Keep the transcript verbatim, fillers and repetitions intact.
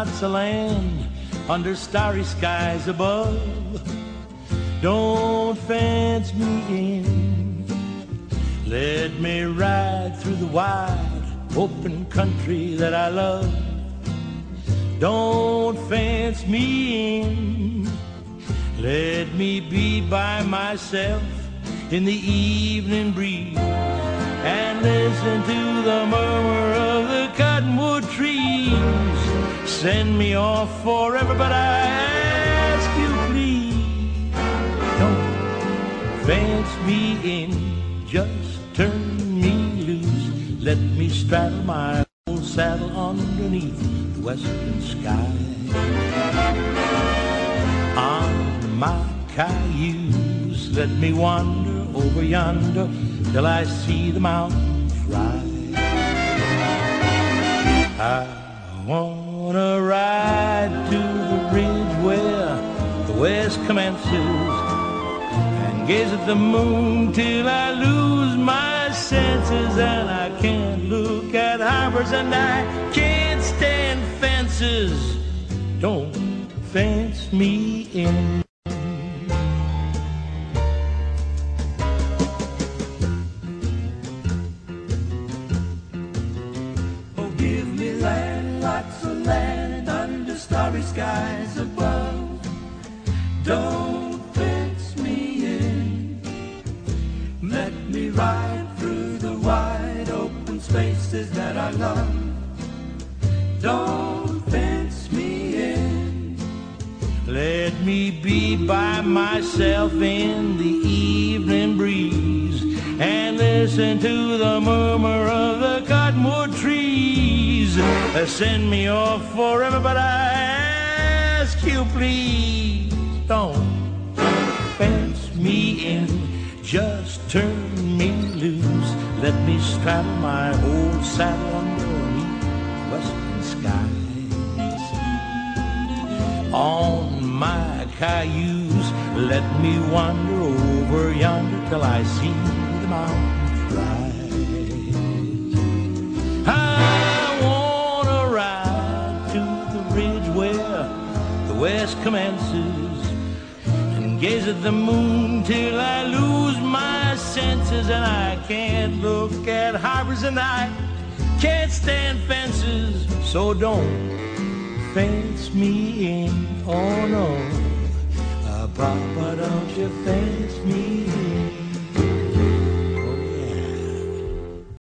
lots of land under starry skies above. Don't fence me in, let me ride through the wide open country that I love. Don't fence me in, let me be by myself in the evening breeze and listen to the murmur of the cottonwood trees. Send me off forever, but I ask you please, don't fence me in, just turn me loose. Let me straddle my old saddle underneath the western sky. On my cayuse, let me wander over yonder till I see the mountains rise. I wanna ride to the ridge where the west commences and gaze at the moon till I lose my senses. And I can't look at harbors and I can't stand fences. Don't fence me in. Starry skies above, don't fence me in. Let me ride through the wide open spaces that I love. Don't fence me in. Let me be by myself in the evening breeze and listen to the murmur of the cottonwood trees. Send me off forever, but I ask you please, don't fence me in, just turn me loose. Let me straddle my old saddle underneath western skies. On my cayuse, let me wander over yonder till I see the mountains rise. I wanna ride to the ridge where the west commences and gaze at the moon till I lose my senses. And I can't look at harbors and I can't stand fences. So don't fence me in, oh no, uh, Papa, don't you fence me in.